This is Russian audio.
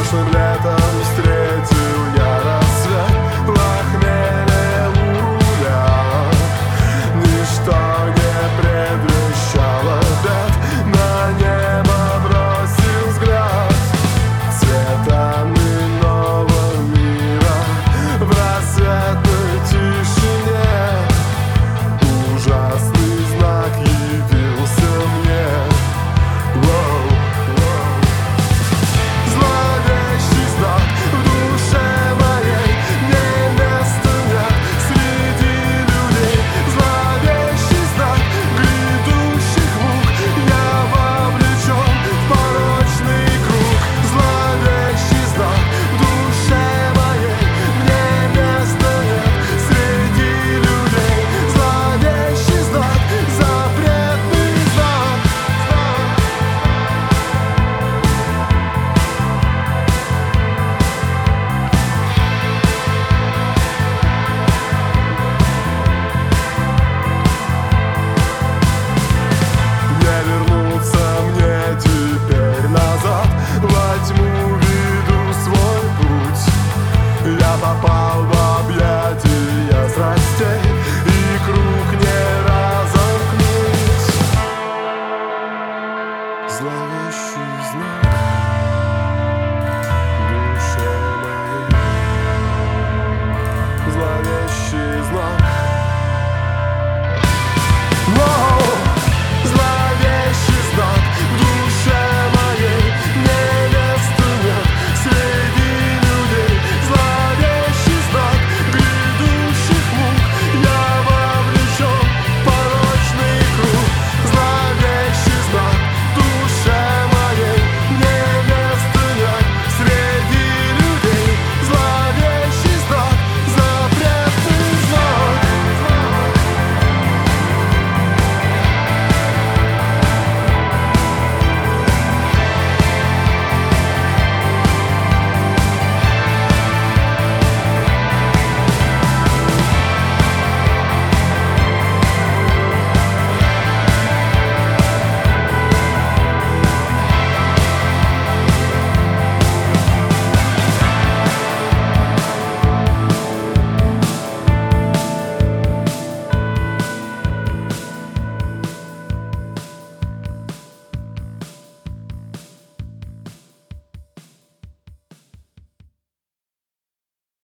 Прошлым летом встретил я рассвет, похмелье у руля. Ничто не предвещало бед, на небо бросил взгляд. Цветами нового мира в рассветной тишине ужасный знак явился мне. Воу, воу. Зловещий знак в душе моей, мне места нет среди людей. Зловещий знак грядущих мук, я вовлечен в порочный круг. Зловещий знак в душе моей, мне места нет среди людей. Зловещий знак, запретный знак. Не вернуться мне теперь назад, во тьму веду свой путь. Я попал в объятия страстей, и круг не разомкнуть. Зловещий знак.